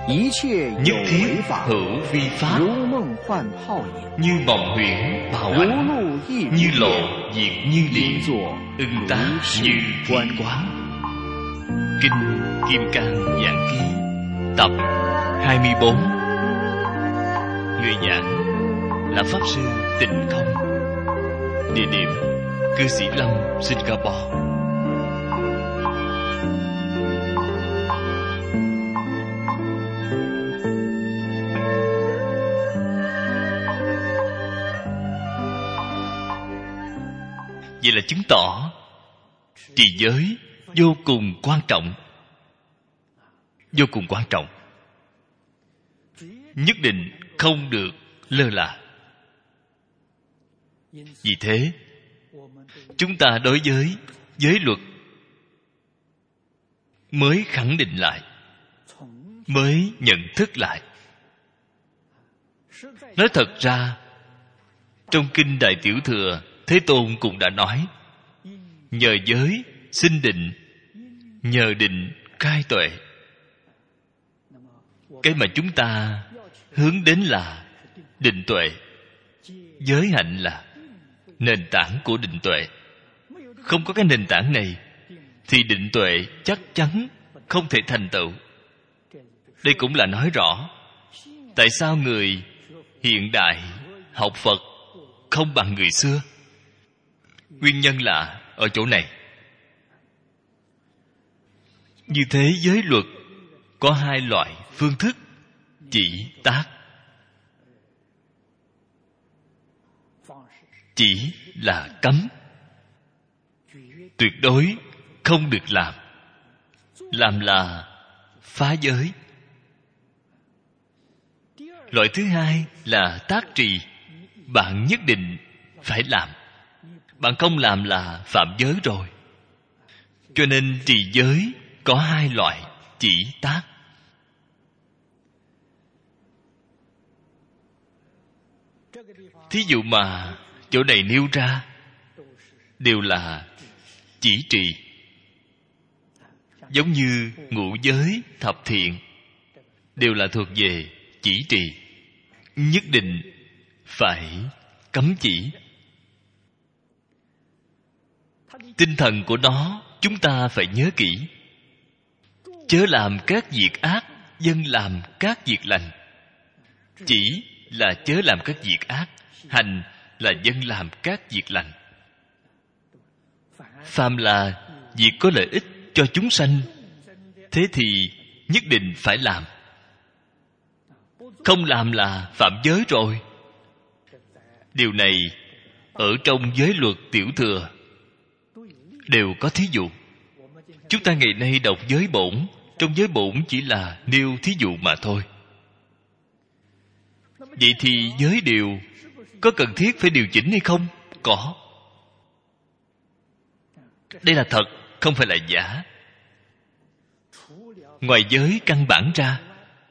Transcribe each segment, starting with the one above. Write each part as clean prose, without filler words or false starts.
nhất thiết hữu vi pháp, như mộng huyễn bào ảnh, như lộ diệt như điện, ưng tá như thiên quán. Kinh Kim Cang Giảng Ký tập 24. Người giảng là Pháp Sư Tịnh Không. Địa điểm Cư Sĩ Lâm, Singapore. Vậy là chứng tỏ trì giới vô cùng quan trọng. Vô cùng quan trọng. Nhất định không được lơ là. Vì thế, chúng ta đối với giới luật mới khẳng định lại, mới nhận thức lại. Nói thật ra, trong Kinh Đại Tiểu Thừa, Thế Tôn cũng đã nói, nhờ giới sinh định, nhờ định khai tuệ. Cái mà chúng ta hướng đến là định tuệ. Giới hạnh là nền tảng của định tuệ. Không có cái nền tảng này thì định tuệ chắc chắn không thể thành tựu. Đây cũng là nói rõ tại sao người hiện đại học Phật không bằng người xưa. Nguyên nhân là ở chỗ này. Như thế, giới luật có hai loại phương thức: chỉ, tác. Chỉ là cấm, tuyệt đối không được làm. Làm là phá giới. Loại thứ hai là tác trì. Bạn nhất định phải làm. Bạn không làm là phạm giới rồi. Cho nên trì giới có hai loại: chỉ, tác. Thí dụ mà chỗ này nêu ra đều là chỉ trì. Giống như ngũ giới, thập thiện đều là thuộc về chỉ trì. Nhất định phải cấm chỉ. Tinh thần của nó chúng ta phải nhớ kỹ. Chớ làm các việc ác, dân làm các việc lành. Chỉ là chớ làm các việc ác, hành là dân làm các việc lành. Phàm là việc có lợi ích cho chúng sanh, thế thì nhất định phải làm. Không làm là phạm giới rồi. Điều này ở trong giới luật Tiểu Thừa đều có thí dụ. Chúng ta ngày nay đọc giới bổn, trong giới bổn chỉ là nêu thí dụ mà thôi. Vậy thì giới điều có cần thiết phải điều chỉnh hay không? Có. Đây là thật, không phải là giả. Ngoài giới căn bản ra,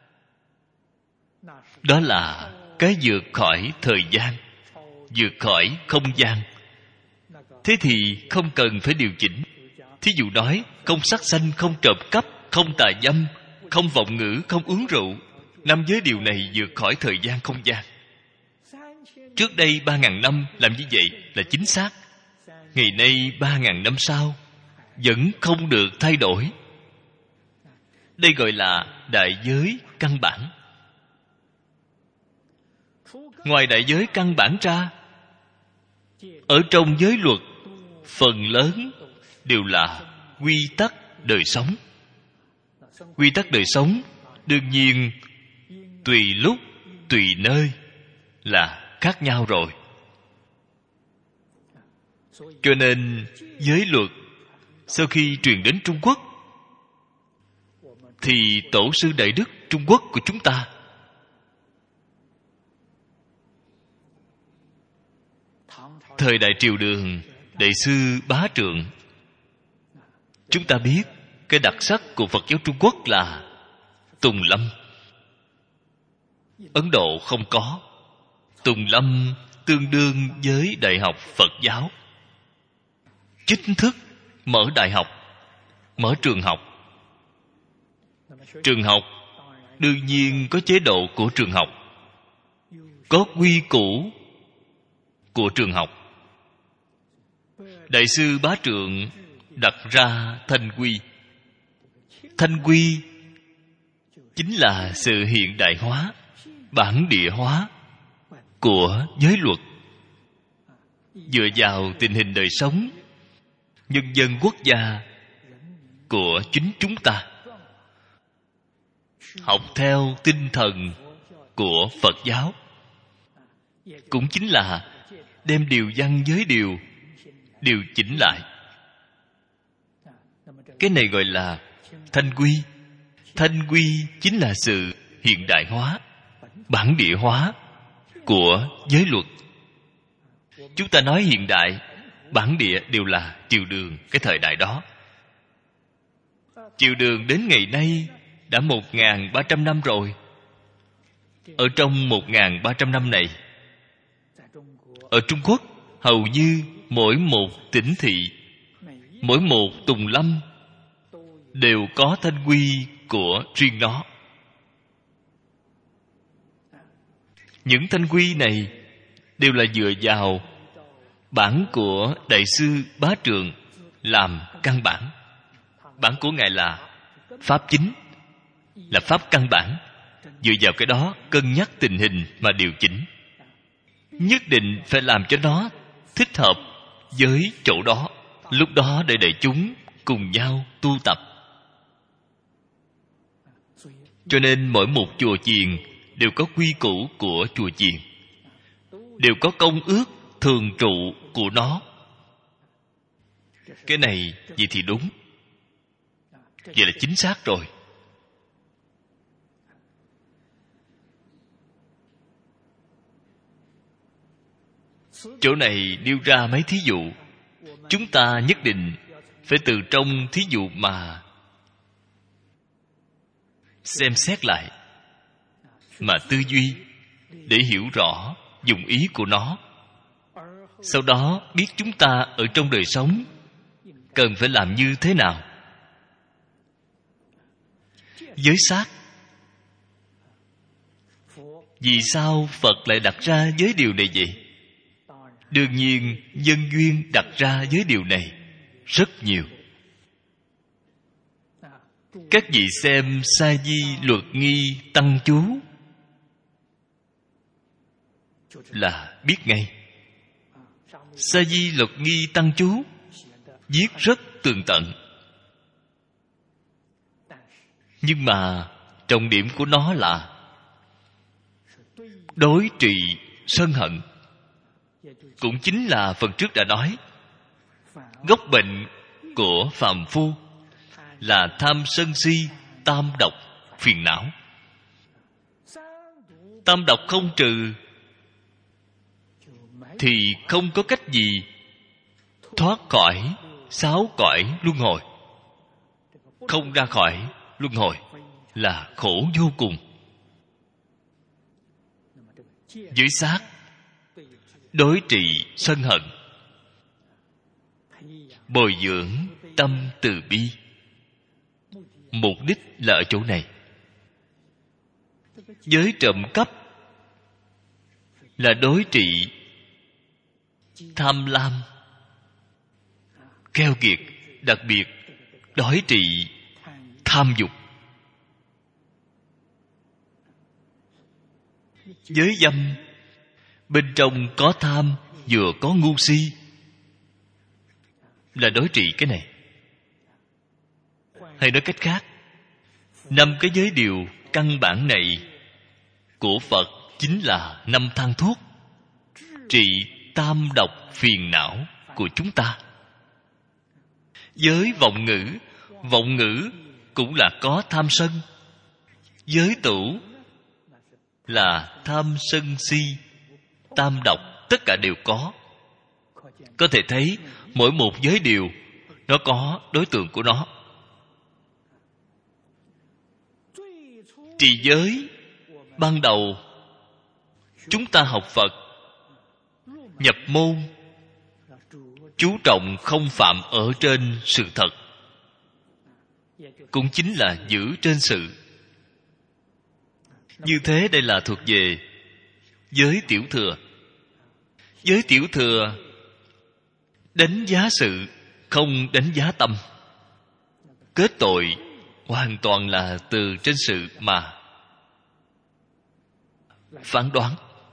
đó là cái vượt khỏi thời gian, vượt khỏi không gian. Thế thì không cần phải điều chỉnh. Thí dụ nói, không sát sanh, không trộm cắp, không tà dâm, không vọng ngữ, không uống rượu. 5 giới điều này vượt khỏi thời gian không gian. Trước đây 3.000 năm làm như vậy là chính xác. Ngày nay 3.000 năm sau vẫn không được thay đổi. Đây gọi là đại giới căn bản. Ngoài đại giới căn bản ra, ở trong giới luật phần lớn đều là quy tắc đời sống. Quy tắc đời sống đương nhiên tùy lúc, tùy nơi là khác nhau rồi. Cho nên giới luật sau khi truyền đến Trung Quốc, thì tổ sư Đại Đức Trung Quốc của chúng ta thời Đại Triều Đường, Đại sư Bá Trượng. Chúng ta biết cái đặc sắc của Phật giáo Trung Quốc là Tùng Lâm. Ấn Độ không có. Tùng Lâm tương đương với Đại học Phật giáo. Chính thức mở đại học, mở trường học. Trường học đương nhiên có chế độ của trường học, có quy củ của trường học. Đại sư Bá Trượng đặt ra thanh quy. Thanh quy chính là sự hiện đại hóa, bản địa hóa của giới luật, dựa vào tình hình đời sống nhân dân quốc gia của chính chúng ta, học theo tinh thần của Phật giáo, cũng chính là đem điều văn với điều chỉnh lại. Cái này gọi là thanh quy. Thanh quy chính là sự hiện đại hóa, bản địa hóa của giới luật. Chúng ta nói hiện đại, bản địa đều là triều Đường cái thời đại đó. Triều Đường đến ngày nay đã 1.300 năm rồi. Ở trong 1.300 năm này, ở Trung Quốc hầu như mỗi một tỉnh thị, mỗi một tùng lâm đều có thanh quy của riêng nó. Những thanh quy này đều là dựa vào bản của Đại sư Bá Trượng làm căn bản. Bản của Ngài là pháp chính, là pháp căn bản. Dựa vào cái đó cân nhắc tình hình mà điều chỉnh. Nhất định phải làm cho nó thích hợp với chỗ đó. Lúc đó để đại chúng cùng nhau tu tập. Cho nên mỗi một chùa chiền đều có quy củ của chùa chiền, đều có công ước thường trụ của nó. Cái này vậy thì đúng, vậy là chính xác rồi. Chỗ này nêu ra mấy thí dụ, chúng ta nhất định phải từ trong thí dụ mà xem xét lại, mà tư duy để hiểu rõ dụng ý của nó. Sau đó biết chúng ta ở trong đời sống cần phải làm như thế nào. Giới sát, vì sao Phật lại đặt ra giới điều này vậy? Đương nhiên nhân duyên đặt ra giới điều này rất nhiều. Các vị xem Sa Di Luật Nghi Tăng Chú là biết ngay. Sa Di Luật Nghi Tăng Chú viết rất tường tận, nhưng mà trọng điểm của nó là đối trị sân hận. Cũng chính là phần trước đã nói, gốc bệnh của phàm phu là tham sân si tam độc phiền não. Tam độc không trừ thì không có cách gì thoát khỏi 6 cõi luân hồi. Không ra khỏi luân hồi là khổ vô cùng. Giới sát đối trị sân hận, bồi dưỡng tâm từ bi. Mục đích là ở chỗ này. Giới trộm cắp là đối trị tham lam, keo kiệt, đặc biệt đối trị tham dục. Giới dâm bên trong có tham, vừa có ngu si, là đối trị cái này. Hay nói cách khác, 5 cái giới điều căn bản này của Phật chính là 5 thang thuốc trị tam độc phiền não của chúng ta. Giới vọng ngữ cũng là có tham sân. Giới tửu là tham sân si tam độc, tất cả đều có. Có thể thấy mỗi một giới điều nó có đối tượng của nó. Trì giới ban đầu chúng ta học Phật, nhập môn chú trọng không phạm ở trên sự thật, cũng chính là giữ trên sự. Như thế đây là thuộc về giới tiểu thừa. Giới tiểu thừa đánh giá sự, không đánh giá tâm. Kết tội hoàn toàn là từ trên sự mà phán đoán.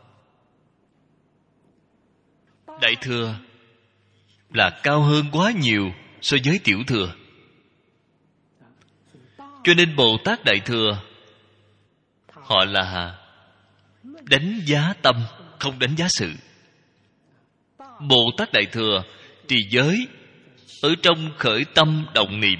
Đại thừa là cao hơn quá nhiều so với tiểu thừa. Cho nên Bồ Tát Đại Thừa họ là đánh giá tâm, không đánh giá sự. Bồ Tát Đại Thừa trì giới ở trong khởi tâm động niệm.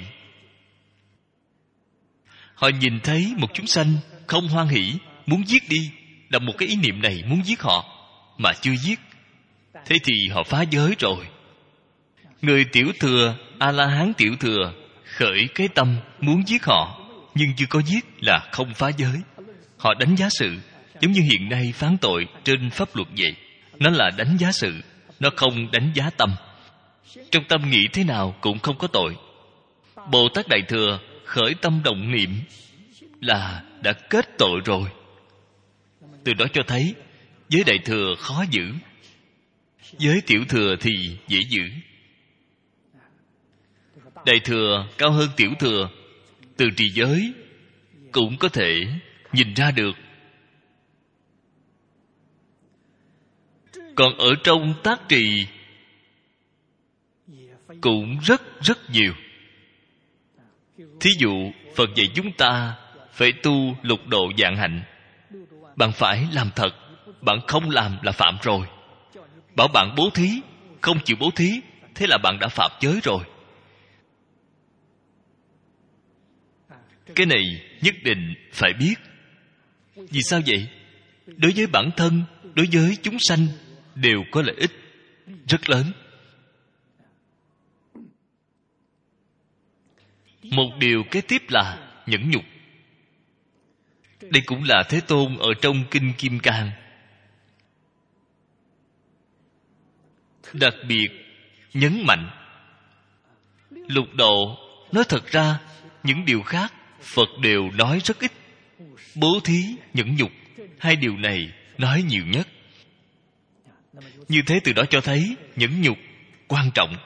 Họ nhìn thấy một chúng sanh không hoan hỷ, muốn giết đi, là một cái ý niệm này muốn giết họ mà chưa giết, thế thì họ phá giới rồi. Người tiểu thừa, A-la-hán tiểu thừa khởi cái tâm muốn giết họ nhưng chưa có giết là không phá giới. Họ đánh giá sự, giống như hiện nay phán tội trên pháp luật vậy. Nó là đánh giá sự, nó không đánh giá tâm. Trong tâm nghĩ thế nào cũng không có tội. Bồ Tát Đại Thừa khởi tâm động niệm là đã kết tội rồi. Từ đó cho thấy giới Đại Thừa khó giữ, giới tiểu thừa thì dễ giữ. Đại thừa cao hơn tiểu thừa, từ trì giới cũng có thể nhìn ra được. Còn ở trong tác trì cũng rất nhiều. Thí dụ Phật dạy chúng ta phải tu lục độ vạn hạnh. Bạn phải làm thật, bạn không làm là phạm rồi. Bảo bạn bố thí, không chịu bố thí, thế là bạn đã phạm giới rồi. Cái này nhất định phải biết. Vì sao vậy? Đối với bản thân, đối với chúng sanh đều có lợi ích rất lớn. Một điều kế tiếp là nhẫn nhục. Đây cũng là Thế Tôn ở trong Kinh Kim Cang đặc biệt nhấn mạnh. Lục độ nói thật ra những điều khác Phật đều nói rất ít. Bố thí, nhẫn nhục, hai điều này nói nhiều nhất. Như thế từ đó cho thấy nhẫn nhục quan trọng.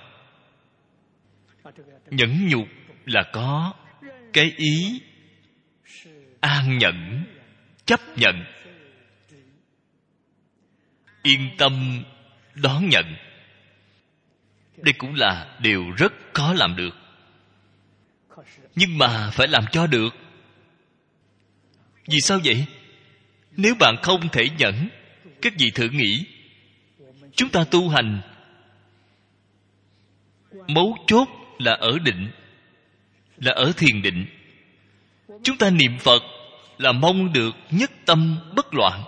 Nhẫn nhục là có cái ý an nhẫn, chấp nhận, yên tâm đón nhận. Đây cũng là điều rất khó làm được. Nhưng mà phải làm cho được. Vì sao vậy? Nếu bạn không thể nhẫn, các vị thử nghĩ, chúng ta tu hành mấu chốt là ở định, là ở thiền định. Chúng ta niệm Phật là mong được nhất tâm bất loạn.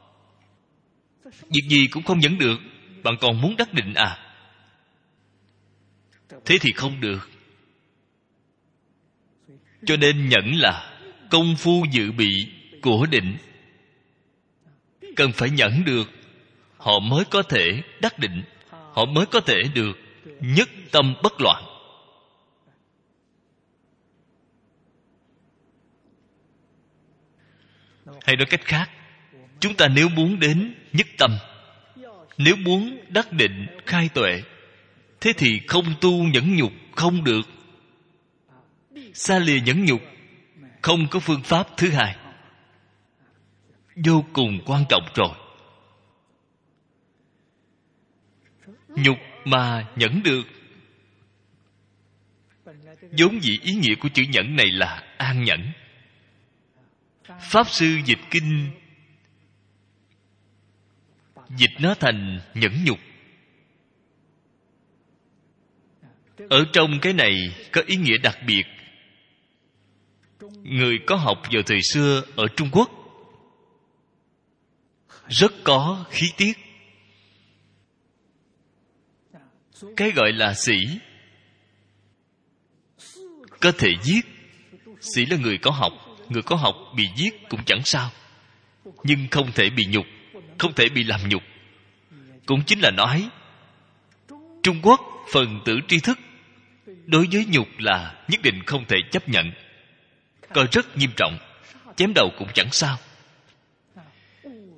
Việc gì cũng không nhẫn được, bạn còn muốn đắc định à? Thế thì không được. Cho nên nhẫn là công phu dự bị của định. Cần phải nhẫn được, họ mới có thể đắc định, họ mới có thể được nhất tâm bất loạn. Hay nói cách khác, chúng ta nếu muốn đến nhất tâm, nếu muốn đắc định khai tuệ, thế thì không tu nhẫn nhục không được. Xa lìa nhẫn nhục, không có phương pháp thứ hai. Vô cùng quan trọng rồi. Nhục mà nhẫn được, vốn dĩ ý nghĩa của chữ nhẫn này là an nhẫn. Pháp sư dịch kinh dịch nó thành nhẫn nhục. Ở trong cái này có ý nghĩa đặc biệt. Người có học vào thời xưa ở Trung Quốc rất có khí tiết. Cái gọi là sĩ có thể giết. Sĩ là người có học. Người có học bị giết cũng chẳng sao, nhưng không thể bị nhục, không thể bị làm nhục. Cũng chính là nói Trung Quốc phần tử tri thức đối với nhục là nhất định không thể chấp nhận, coi rất nghiêm trọng. Chém đầu cũng chẳng sao,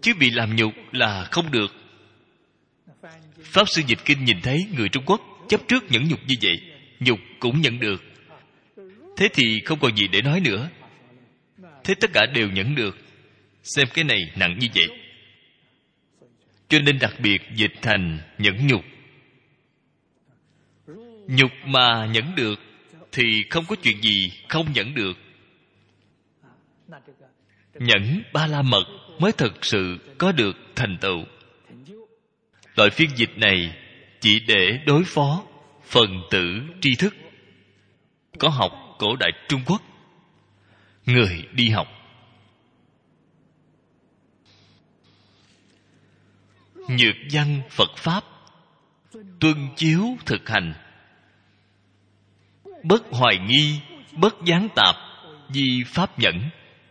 chứ bị làm nhục là không được. Pháp Sư dịch kinh nhìn thấy người Trung Quốc chấp trước nhẫn nhục như vậy, nhục cũng nhận được, thế thì không còn gì để nói nữa. Thế tất cả đều nhẫn được, xem cái này nặng như vậy, cho nên đặc biệt dịch thành nhẫn nhục. Nhục mà nhẫn được thì không có chuyện gì không nhẫn được. Nhẫn ba la mật mới thực sự có được thành tựu. Loại phiên dịch này chỉ để đối phó phần tử tri thức có học cổ đại Trung Quốc, người đi học. Nhược văn Phật Pháp, tuân chiếu thực hành, bất hoài nghi, bất gián tạp, di pháp nhẫn.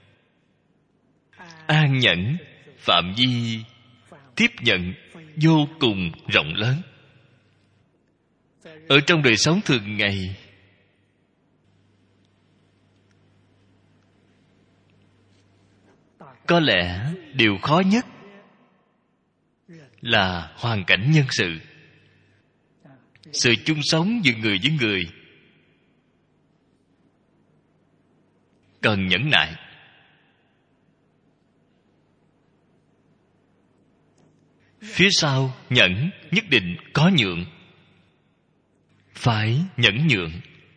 An nhẫn phạm vi tiếp nhận vô cùng rộng lớn. Ở trong đời sống thường ngày, có lẽ điều khó nhất là hoàn cảnh nhân sự. Sự chung sống giữa người với người cần nhẫn nại. Phía sau nhẫn nhất định có nhượng, phải nhẫn nhượng.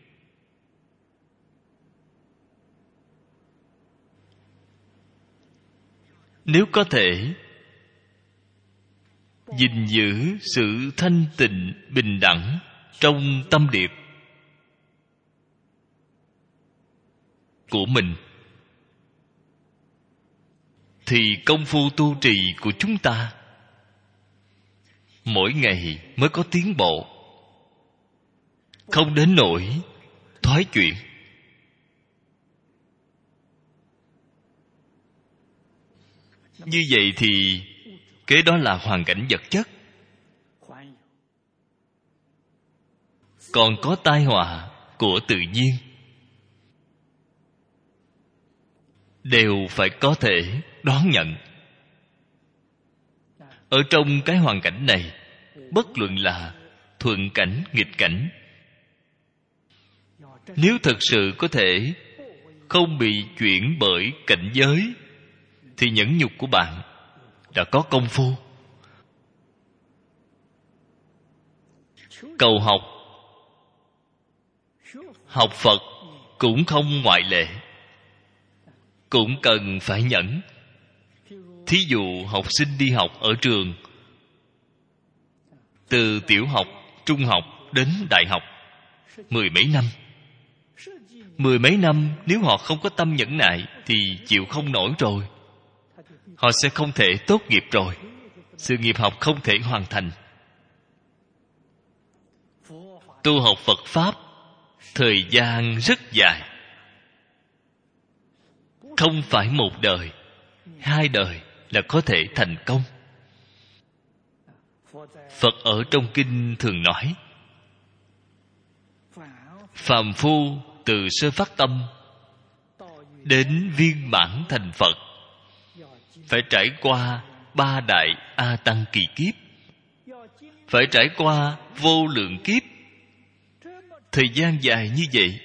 Nếu có thể gìn giữ sự thanh tịnh bình đẳng trong tâm điệp của mình, thì công phu tu trì của chúng ta mỗi ngày mới có tiến bộ, không đến nỗi thoái chuyển. Như vậy thì kế đó là hoàn cảnh vật chất. Còn có tai họa của tự nhiên, đều phải có thể đón nhận. Ở trong cái hoàn cảnh này, bất luận là thuận cảnh, nghịch cảnh, nếu thật sự có thể không bị chuyển bởi cảnh giới, thì nhẫn nhục của bạn đã có công phu. Cầu học, học Phật cũng không ngoại lệ, cũng cần phải nhẫn. Thí dụ học sinh đi học ở trường, từ tiểu học, trung học đến đại học, 10 mấy năm. 10 mấy năm nếu họ không có tâm nhẫn nại thì chịu không nổi rồi. Họ sẽ không thể tốt nghiệp rồi, sự nghiệp học không thể hoàn thành. Tu học Phật Pháp thời gian rất dài, không phải một đời, 2 đời là có thể thành công. Phật ở trong kinh thường nói, phàm phu từ sơ phát tâm đến viên mãn thành Phật phải trải qua 3 đại A Tăng kỳ kiếp, phải trải qua vô lượng kiếp. Thời gian dài như vậy,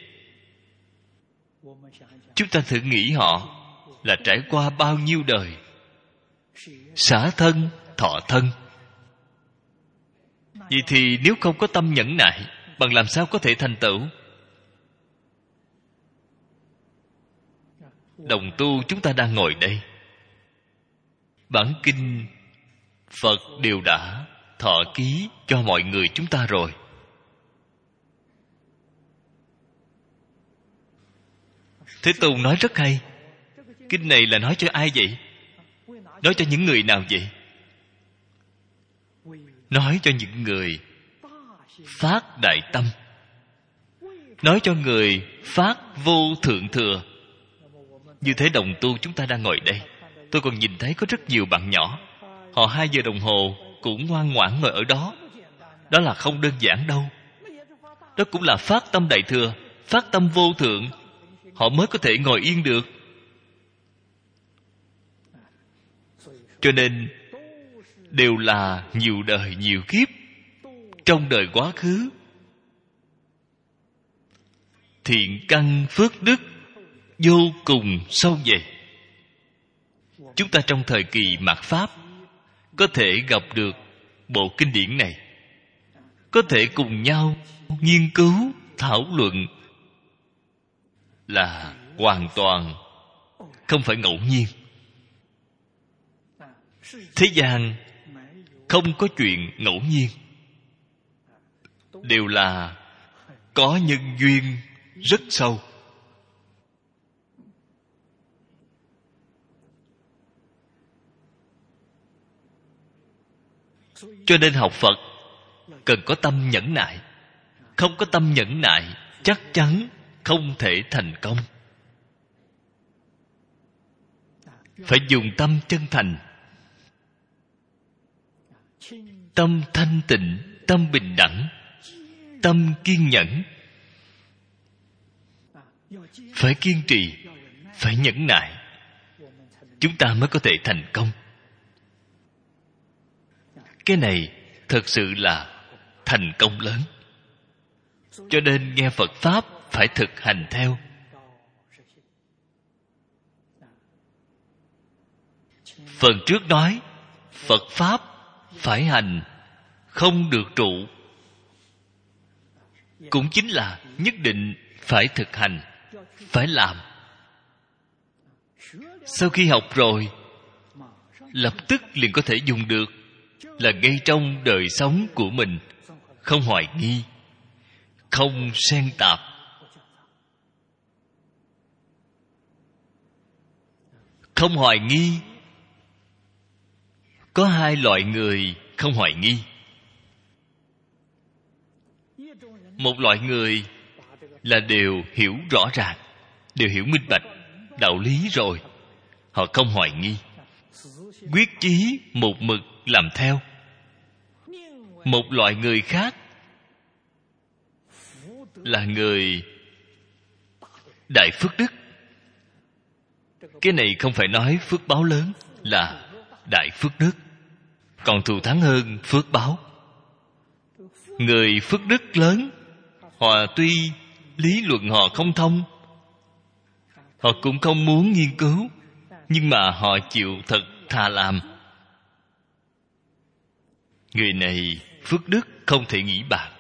chúng ta thử nghĩ họ là trải qua bao nhiêu đời, xả thân, thọ thân. Vậy thì nếu không có tâm nhẫn nại, bằng làm sao có thể thành tựu? Đồng tu chúng ta đang ngồi đây, bản kinh Phật đều đã thọ ký cho mọi người chúng ta rồi. Thế Tôn nói rất hay. Kinh này là nói cho ai vậy? Nói cho những người nào vậy? Nói cho những người phát đại tâm, nói cho người phát vô thượng thừa. Như thế đồng tu chúng ta đang ngồi đây, tôi còn nhìn thấy có rất nhiều bạn nhỏ, họ 2 giờ đồng hồ cũng ngoan ngoãn ngồi ở đó. Đó là không đơn giản đâu. Đó cũng là phát tâm đại thừa, phát tâm vô thượng, họ mới có thể ngồi yên được. Cho nên đều là nhiều đời nhiều kiếp. Trong đời quá khứ, thiện căn phước đức vô cùng sâu dày. Chúng ta trong thời kỳ mạt Pháp có thể gặp được bộ kinh điển này, có thể cùng nhau nghiên cứu, thảo luận, là hoàn toàn không phải ngẫu nhiên. Thế gian không có chuyện ngẫu nhiên, đều là có nhân duyên rất sâu. Cho nên học Phật cần có tâm nhẫn nại. Không có tâm nhẫn nại, chắc chắn không thể thành công. Phải dùng tâm chân thành, tâm thanh tịnh, tâm bình đẳng, tâm kiên nhẫn. Phải kiên trì, phải nhẫn nại, chúng ta mới có thể thành công. Cái này thật sự là thành công lớn. Cho nên nghe Phật Pháp phải thực hành theo. Phần trước nói Phật Pháp phải hành, không được trụ. Cũng chính là nhất định phải thực hành, phải làm. Sau khi học rồi, lập tức liền có thể dùng được, là ngay trong đời sống của mình. Không hoài nghi, không xen tạp. Không hoài nghi. Có hai loại người không hoài nghi. Một loại người là đều hiểu rõ ràng, đều hiểu minh bạch đạo lý rồi, họ không hoài nghi, quyết chí một mực làm theo. Một loại người khác là người đại phước đức. Cái này không phải nói phước báo lớn, là đại phước đức, còn thù thắng hơn phước báo. Người phước đức lớn, họ tuy lý luận họ không thông, họ cũng không muốn nghiên cứu, nhưng mà họ chịu thật thà làm. Người này phước đức không thể nghĩ bàn.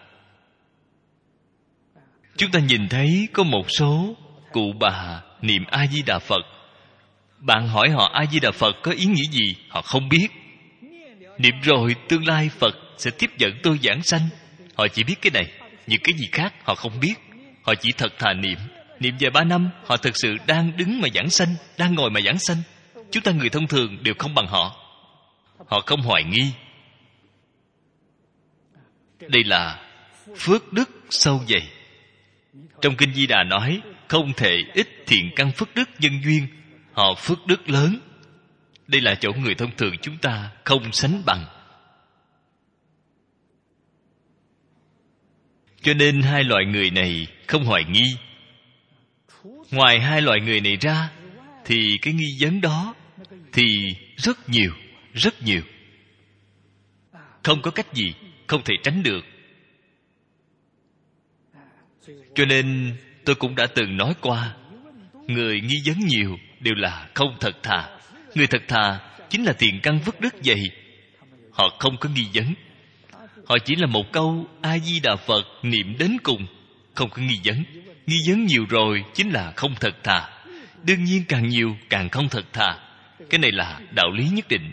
Chúng ta nhìn thấy có một số cụ bà niệm A Di Đà Phật. Bạn hỏi họ A Di Đà Phật có ý nghĩa gì, họ không biết. Niệm rồi tương lai Phật sẽ tiếp dẫn tôi giảng sanh, họ chỉ biết cái này. Những cái gì khác họ không biết. Họ chỉ thật thà niệm. Niệm vài 3 năm, họ thực sự đang đứng mà giảng sanh, đang ngồi mà giảng sanh. Chúng ta người thông thường đều không bằng họ. Họ không hoài nghi. Đây là phước đức sâu dày. Trong Kinh Di Đà nói không thể ít thiện căn phước đức nhân duyên. Họ phước đức lớn. Đây là chỗ người thông thường chúng ta không sánh bằng. Cho nên hai loại người này không hoài nghi. Ngoài hai loại người này ra, thì cái nghi vấn đó thì rất nhiều, rất nhiều. Không có cách gì, không thể tránh được. Cho nên tôi cũng đã từng nói qua, người nghi vấn nhiều đều là không thật thà. Người thật thà chính là thiện căn phước đức dày. Họ không có nghi vấn. Họ chỉ là một câu A-di-đà Phật niệm đến cùng, không có nghi vấn. Nghi vấn nhiều rồi chính là không thật thà. Đương nhiên càng nhiều càng không thật thà. Cái này là đạo lý nhất định.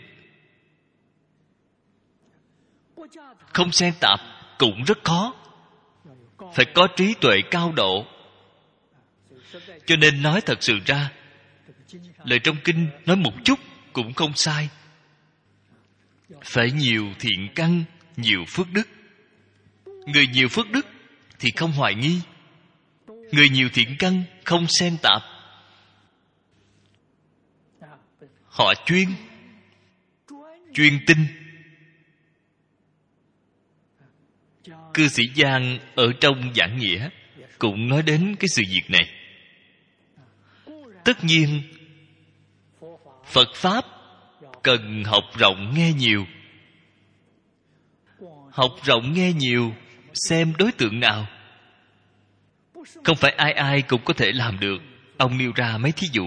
Không xen tạp cũng rất khó. Phải có trí tuệ cao độ. Cho nên nói thật sự ra, lời trong kinh nói một chút cũng không sai. Phải nhiều thiện căn, nhiều phước đức. Người nhiều phước đức thì không hoài nghi. Người nhiều thiện căn không xen tạp. Họ chuyên tinh. Cư sĩ Giang ở trong giảng nghĩa cũng nói đến cái sự việc này. Tất nhiên Phật Pháp cần học rộng nghe nhiều. Học rộng nghe nhiều, xem đối tượng nào. Không phải ai ai cũng có thể làm được. Ông nêu ra mấy thí dụ.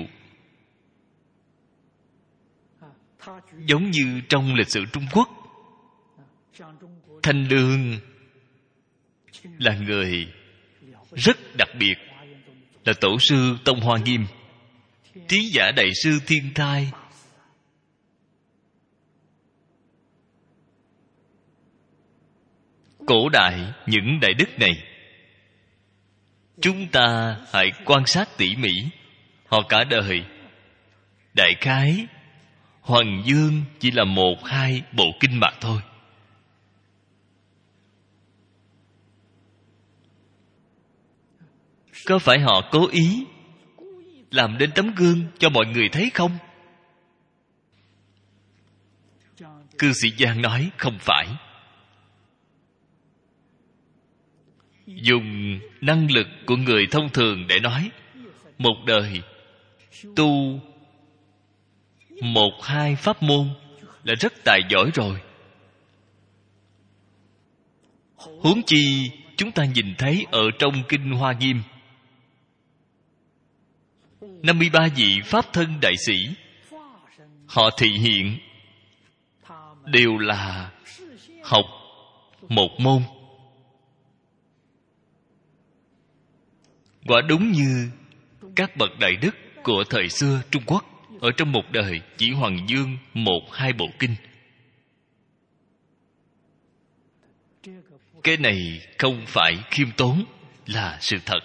Giống như trong lịch sử Trung Quốc, Thanh Lương là người rất đặc biệt, là tổ sư Tông Hoa Nghiêm, trí giả đại sư thiên thai. Cổ đại những đại đức này, chúng ta hãy quan sát tỉ mỉ. Họ cả đời, đại khái Hoàng Dương chỉ là 1-2 bộ kinh mà thôi. Có phải họ cố ý làm nên tấm gương cho mọi người thấy không? Cư sĩ Giang nói không phải. Dùng năng lực của người thông thường để nói, một đời tu 1-2 pháp môn là rất tài giỏi rồi. Huống chi chúng ta nhìn thấy ở trong Kinh Hoa Nghiêm, 53 vị Pháp thân đại sĩ, họ thị hiện đều là học một môn. Quả đúng như các bậc đại đức của thời xưa Trung Quốc, ở trong một đời chỉ Hoàng Dương 1-2 bộ kinh. Cái này không phải khiêm tốn, là sự thật.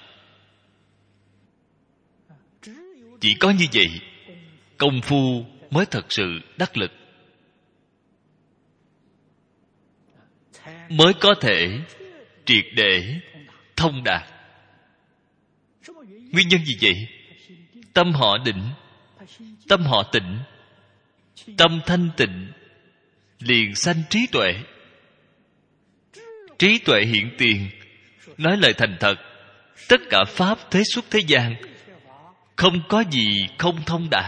Chỉ có như vậy, công phu mới thật sự đắc lực, mới có thể triệt để thông đạt. Nguyên nhân gì vậy? Tâm họ định, tâm họ tịnh, tâm thanh tịnh liền sanh trí tuệ. Trí tuệ hiện tiền, nói lời thành thật, tất cả pháp thế xuất thế gian không có gì không thông đạt.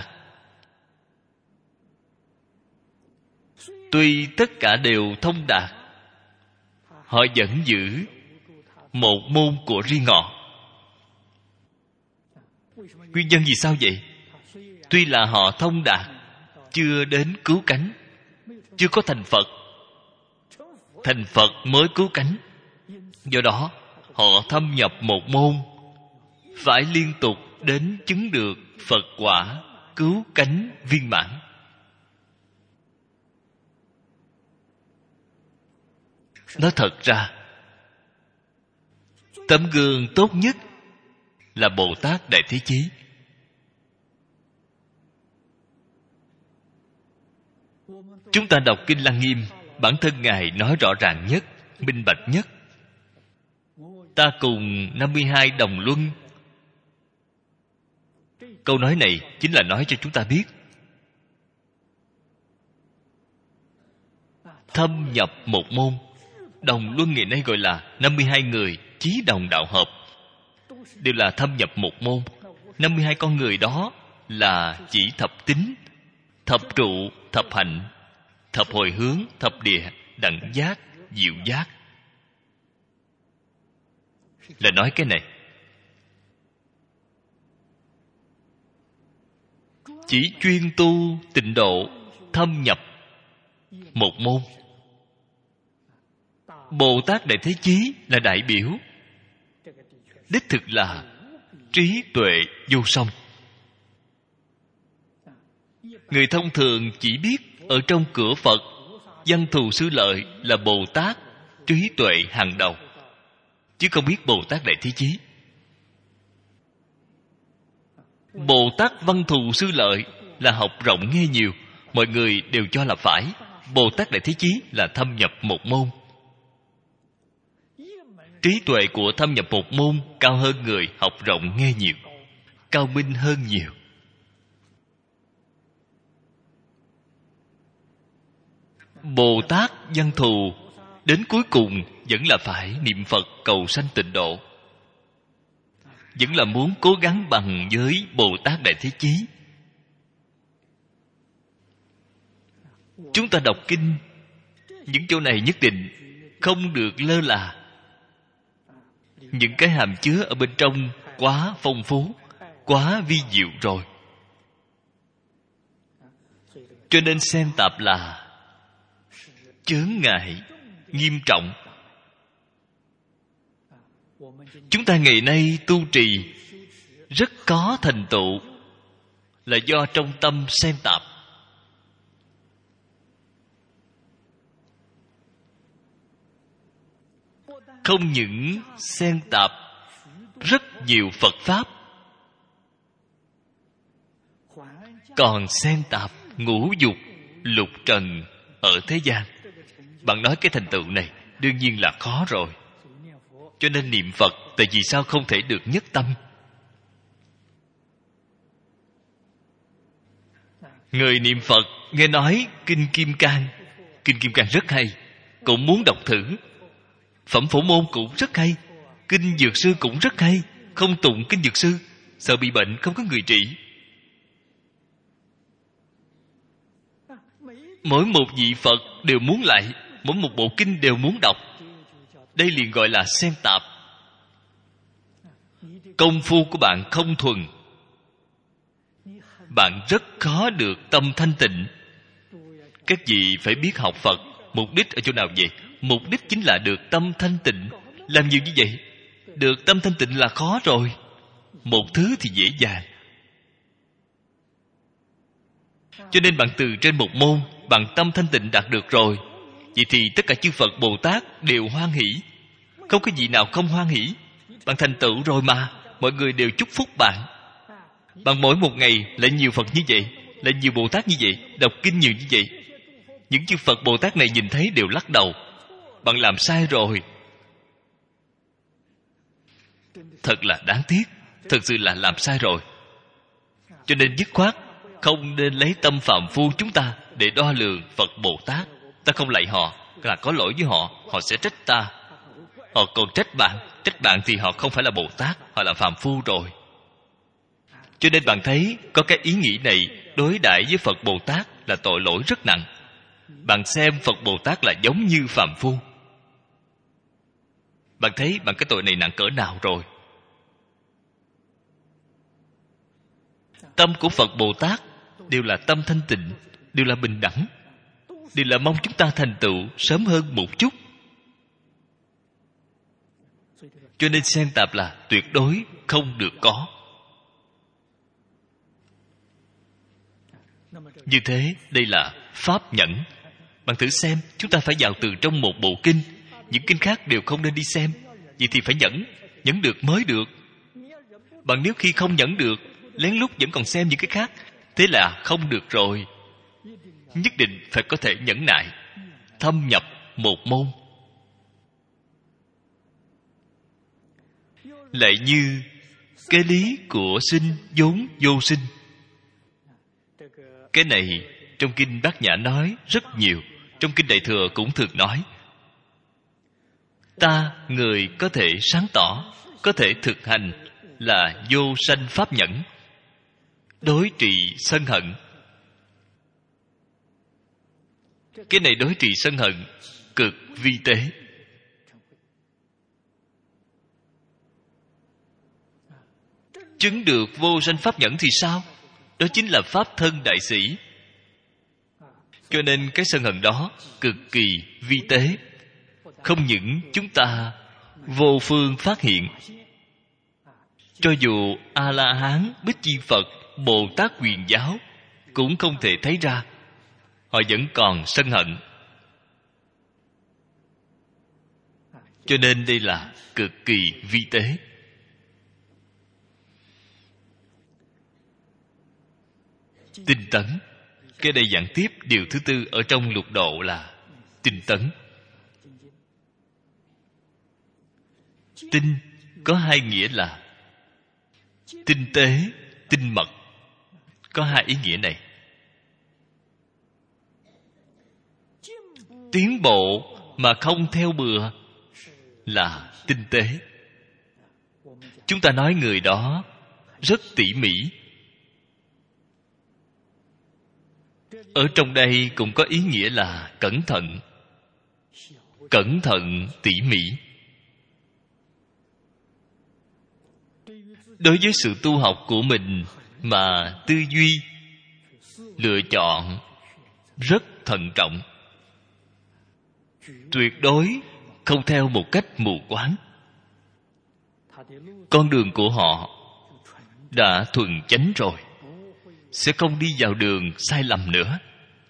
Tuy tất cả đều thông đạt, họ vẫn giữ một môn của riêng họ. Nguyên nhân vì sao vậy? Tuy là họ thông đạt, chưa đến cứu cánh, chưa có thành Phật. Thành Phật mới cứu cánh. Do đó họ thâm nhập một môn, phải liên tục đến chứng được Phật quả cứu cánh viên mãn. Nói thật ra, tấm gương tốt nhất là Bồ Tát Đại Thế Chí. Chúng ta đọc Kinh Lăng Nghiêm, bản thân Ngài nói rõ ràng nhất, minh bạch nhất. Ta cùng 52 đồng luân. Câu nói này chính là nói cho chúng ta biết, thâm nhập một môn. Đồng luân ngày nay gọi là 52 người chí đồng đạo hợp, đều là thâm nhập một môn. 52 con người đó là chỉ thập tín, thập trụ, thập hạnh, thập hồi hướng, thập địa, đẳng giác, diệu giác. Là nói cái này. Chỉ chuyên tu tịnh độ, thâm nhập một môn. Bồ Tát Đại Thế Chí là đại biểu, đích thực là trí tuệ vô song. Người thông thường chỉ biết ở trong cửa Phật, Văn Thù Sư Lợi là Bồ Tát trí tuệ hàng đầu, chứ không biết Bồ Tát Đại Thế Chí. Bồ Tát Văn Thù Sư Lợi là học rộng nghe nhiều, mọi người đều cho là phải. Bồ Tát Đại Thế Chí là thâm nhập một môn. Trí tuệ của thâm nhập một môn cao hơn người học rộng nghe nhiều, cao minh hơn nhiều. Bồ Tát Văn Thù đến cuối cùng vẫn là phải niệm Phật cầu sanh tịnh độ, vẫn là muốn cố gắng bằng với Bồ Tát Đại Thế Chí. Chúng ta đọc kinh, những chỗ này nhất định không được lơ là. Những cái hàm chứa ở bên trong quá phong phú, quá vi diệu rồi. Cho nên xem tạp là chướng ngại nghiêm trọng. Chúng ta ngày nay tu trì rất có thành tựu là do trong tâm xem tạp. Không những xen tạp rất nhiều Phật Pháp, còn xen tạp ngũ dục lục trần ở thế gian. Bạn nói cái thành tựu này đương nhiên là khó rồi. Cho nên niệm Phật tại vì sao không thể được nhất tâm? Người niệm Phật nghe nói Kinh Kim Cang, Kinh Kim Cang rất hay, cũng muốn đọc thử. Phẩm Phổ Môn cũng rất hay, Kinh Dược Sư cũng rất hay. Không tụng Kinh Dược Sư, sợ bị bệnh không có người trị. Mỗi một vị Phật đều muốn lại, mỗi một bộ kinh đều muốn đọc. Đây liền gọi là xen tạp. Công phu của bạn không thuần, bạn rất khó được tâm thanh tịnh. Các vị phải biết học Phật mục đích ở chỗ nào vậy? Mục đích chính là được tâm thanh tịnh. Làm nhiều như vậy, được tâm thanh tịnh là khó rồi. Một thứ thì dễ dàng. Cho nên bạn từ trên một môn, bạn tâm thanh tịnh đạt được rồi, vậy thì tất cả chư Phật Bồ Tát đều hoan hỷ. Không có gì nào không hoan hỷ. Bạn thành tựu rồi mà, mọi người đều chúc phúc bạn. Bạn mỗi một ngày lại nhiều Phật như vậy, lại nhiều Bồ Tát như vậy, đọc kinh nhiều như vậy, những chư Phật Bồ Tát này nhìn thấy đều lắc đầu. Bạn làm sai rồi. Thật là đáng tiếc. Thật sự là làm sai rồi. Cho nên dứt khoát không nên lấy tâm phàm phu chúng ta để đo lường Phật Bồ Tát. Ta không lạy họ là có lỗi với họ, họ sẽ trách ta. Họ còn trách bạn thì họ không phải là Bồ Tát, họ là phàm phu rồi. Cho nên bạn thấy có cái ý nghĩ này đối đãi với Phật Bồ Tát là tội lỗi rất nặng. Bạn xem Phật Bồ Tát là giống như phàm phu. Bạn thấy bạn cái tội này nặng cỡ nào rồi? Tâm của Phật Bồ Tát đều là tâm thanh tịnh, đều là bình đẳng, đều là mong chúng ta thành tựu sớm hơn một chút. Cho nên xen tạp là tuyệt đối không được có. Như thế, đây là pháp nhẫn. Bạn thử xem, chúng ta phải vào từ trong một bộ kinh, những kinh khác đều không nên đi xem. Vậy thì phải nhẫn được mới được. Bạn nếu khi không nhẫn được, lén lút vẫn còn xem những cái khác, thế là không được rồi. Nhất định phải có thể nhẫn nại, thâm nhập một môn. Lại như cái lý của sinh vốn vô sinh. Cái này trong kinh Bát Nhã nói rất nhiều, trong kinh Đại Thừa cũng thường nói. Ta người có thể sáng tỏ, có thể thực hành là vô sanh pháp nhẫn, đối trị sân hận. Cái này đối trị sân hận cực vi tế. Chứng được vô sanh pháp nhẫn thì sao? Đó chính là pháp thân đại sĩ. Cho nên cái sân hận đó cực kỳ vi tế. Không những chúng ta vô phương phát hiện, cho dù A-la-hán, Bích Chi Phật, Bồ Tát Quyền Giáo cũng không thể thấy ra. Họ vẫn còn sân hận. Cho nên đây là cực kỳ vi tế. Tinh tấn. Cái đây giảng tiếp điều thứ tư ở trong lục độ là tinh tấn. Tinh có hai nghĩa là tinh tế, tinh mật. Có hai ý nghĩa này. Tiến bộ mà không theo bừa là tinh tế. Chúng ta nói người đó rất tỉ mỉ. Ở trong đây cũng có ý nghĩa là cẩn thận, cẩn thận tỉ mỉ. Đối với sự tu học của mình mà tư duy lựa chọn rất thận trọng, tuyệt đối không theo một cách mù quáng. Con đường của họ đã thuần chánh rồi, sẽ không đi vào đường sai lầm nữa,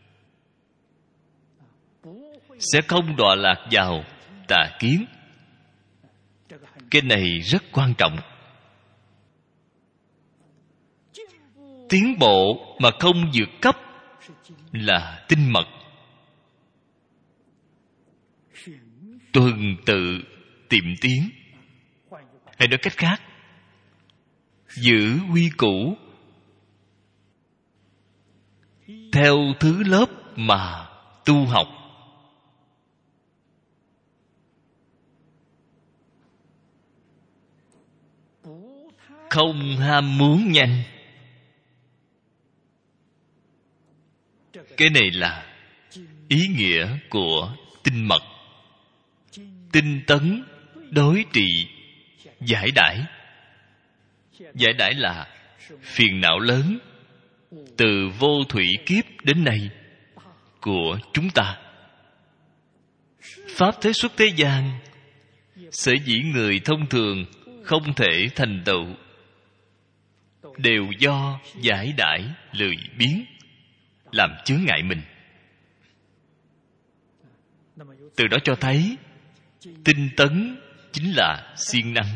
sẽ không đọa lạc vào tà kiến. Cái này rất quan trọng. Tiến bộ mà không vượt cấp là tinh mật. Tuần tự tiệm tiến, hay nói cách khác, giữ quy củ theo thứ lớp mà tu học. Không ham muốn nhanh. Cái này là ý nghĩa của tinh mật, tinh tấn, đối trị, giải đãi. Giải đãi là phiền não lớn từ vô thủy kiếp đến nay của chúng ta. Pháp thế xuất thế gian, sở dĩ người thông thường không thể thành tựu, đều do giải đãi lười biếng làm chướng ngại mình. Từ đó cho thấy tinh tấn chính là siêng năng.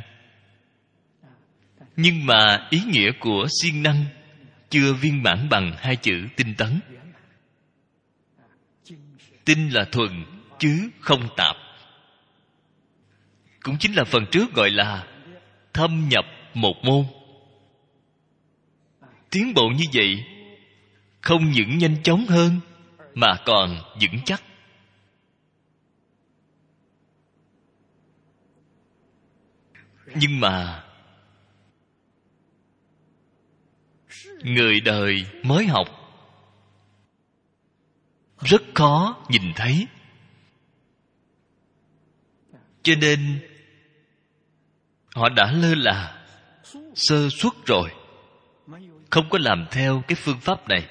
Nhưng mà ý nghĩa của siêng năng chưa viên mãn bằng hai chữ tinh tấn. Tinh là thuần chứ không tạp, cũng chính là phần trước gọi là thâm nhập một môn. Tiến bộ như vậy không những nhanh chóng hơn mà còn vững chắc. Nhưng mà người đời mới học rất khó nhìn thấy, cho nên họ đã lơ là, sơ suất rồi, không có làm theo cái phương pháp này.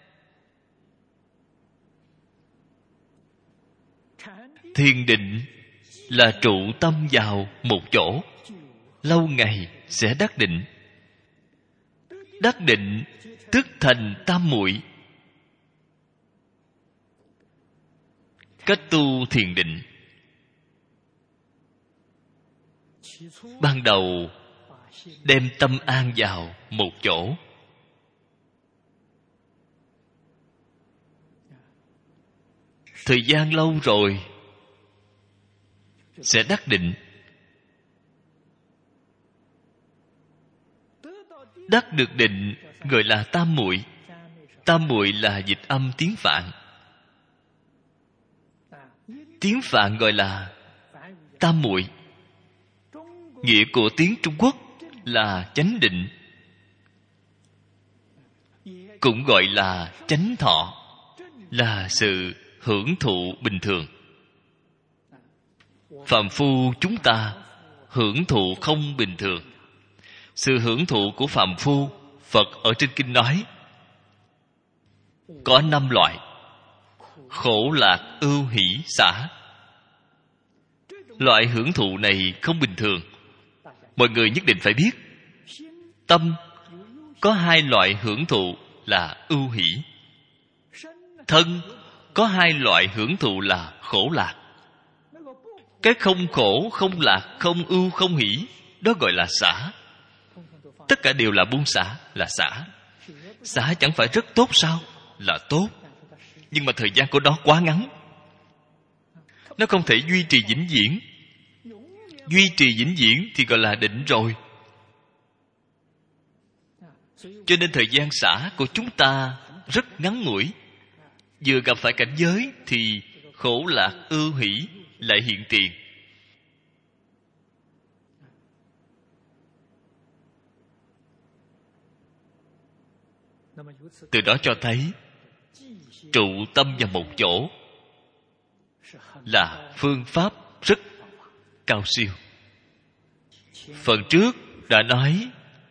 Thiền định là trụ tâm vào một chỗ, lâu ngày sẽ đắc định. Đắc định tức thành tam muội. Cách tu thiền định, ban đầu đem tâm an vào một chỗ. Thời gian lâu rồi sẽ đắc định. Đắc được định gọi là tam muội. Tam muội là dịch âm tiếng Phạn. Tiếng Phạn gọi là tam muội. Nghĩa của tiếng Trung Quốc là chánh định, cũng gọi là chánh thọ, là sự hưởng thụ bình thường. Phàm phu chúng ta hưởng thụ không bình thường. Sự hưởng thụ của phàm phu, Phật ở trên kinh nói có 5 loại: khổ lạc ưu hỷ xả. Loại hưởng thụ này không bình thường. Mọi người nhất định phải biết, tâm có 2 loại hưởng thụ là ưu hỷ, thân có 2 loại hưởng thụ là khổ lạc. Cái không khổ, không lạc, không ưu, không hỷ, đó gọi là xả. Tất cả đều là buông xả, là xả. Xả chẳng phải rất tốt sao? Là tốt. Nhưng mà thời gian của nó quá ngắn, nó không thể duy trì vĩnh viễn. Duy trì vĩnh viễn thì gọi là định rồi. Cho nên thời gian xả của chúng ta rất ngắn ngủi. Vừa gặp phải cảnh giới thì khổ lạc ưu hỷ lại hiện tiền. Từ đó cho thấy trụ tâm vào một chỗ là phương pháp rất cao siêu. Phần trước đã nói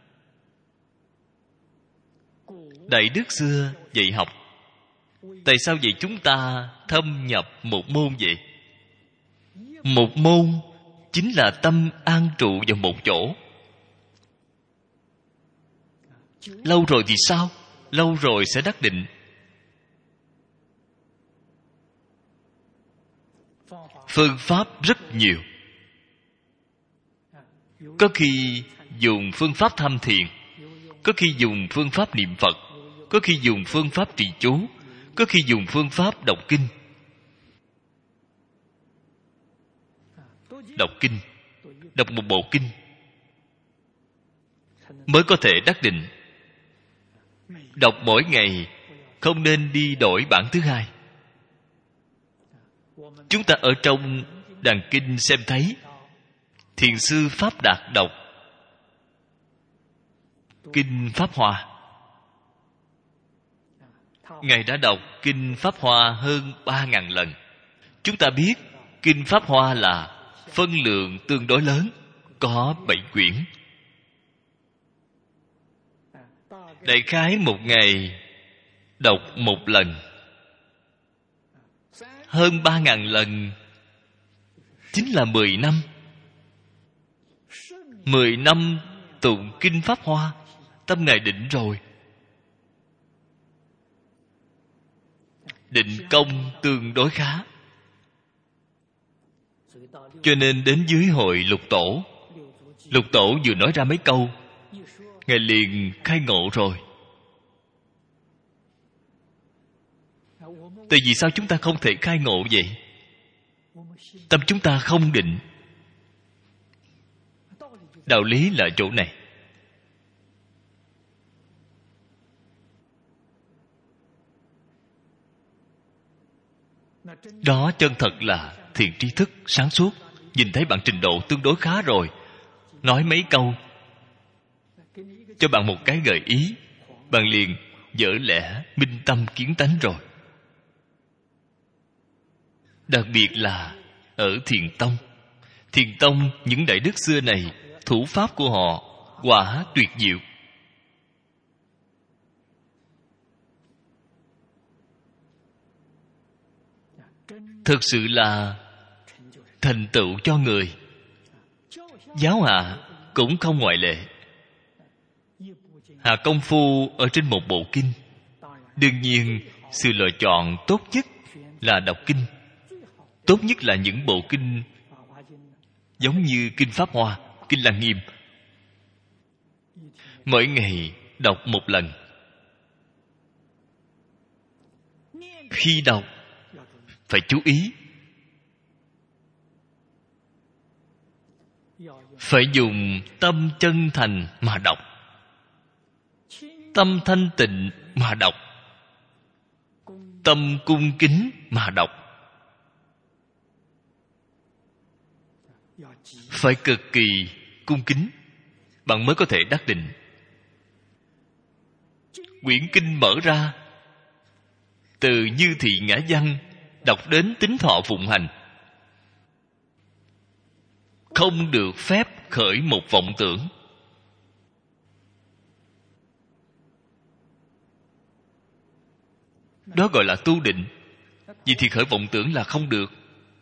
Đại Đức xưa dạy học, tại sao vậy chúng ta thâm nhập một môn vậy? Một môn chính là tâm an trụ vào một chỗ. Lâu rồi thì sao? Lâu rồi sẽ đắc định. Phương pháp rất nhiều. Có khi dùng phương pháp tham thiền, có khi dùng phương pháp niệm Phật, có khi dùng phương pháp trì chú, có khi dùng phương pháp đọc kinh. Đọc kinh, đọc một bộ kinh mới có thể đắc định. Đọc mỗi ngày, không nên đi đổi bản thứ hai. Chúng ta ở trong đàn kinh xem thấy Thiền sư Pháp Đạt đọc Kinh Pháp Hoa. Ngài đã đọc Kinh Pháp Hoa hơn 3.000 lần. Chúng ta biết Kinh Pháp Hoa là phân lượng tương đối lớn, có 7 quyển. Đại khái một ngày đọc một lần. Hơn 3.000 lần chính là 10 năm. 10 năm tụng Kinh Pháp Hoa, tâm Ngài định rồi. Định công tương đối khá. Cho nên đến dưới hội Lục Tổ, Lục Tổ vừa nói ra mấy câu, Ngài liền khai ngộ rồi. Tại vì sao chúng ta không thể khai ngộ vậy? Tâm chúng ta không định. Đạo lý là chỗ này. Đó chân thật là thiện tri thức, sáng suốt. Nhìn thấy bạn trình độ tương đối khá rồi, nói mấy câu, cho bạn một cái gợi ý, bạn liền dở lẽ minh tâm kiến tánh rồi. Đặc biệt là ở Thiền Tông. Thiền Tông, những đại đức xưa này, thủ pháp của họ quả tuyệt diệu. Thực sự là thành tựu cho người. Giáo hạ cũng không ngoại lệ. Hạ công phu ở trên một bộ kinh. Đương nhiên, sự lựa chọn tốt nhất là đọc kinh. Tốt nhất là những bộ kinh giống như Kinh Pháp Hoa, Kinh Lăng Nghiêm. Mỗi ngày đọc một lần. Khi đọc phải chú ý, phải dùng tâm chân thành mà đọc, tâm thanh tịnh mà đọc, tâm cung kính mà đọc. Phải cực kỳ cung kính, bạn mới có thể đắc định. Quyển kinh mở ra, từ Như Thị Ngã Văn đọc đến Tính Thọ Phụng Hành, không được phép khởi một vọng tưởng. Đó gọi là tu định. Vì thì khởi vọng tưởng là không được.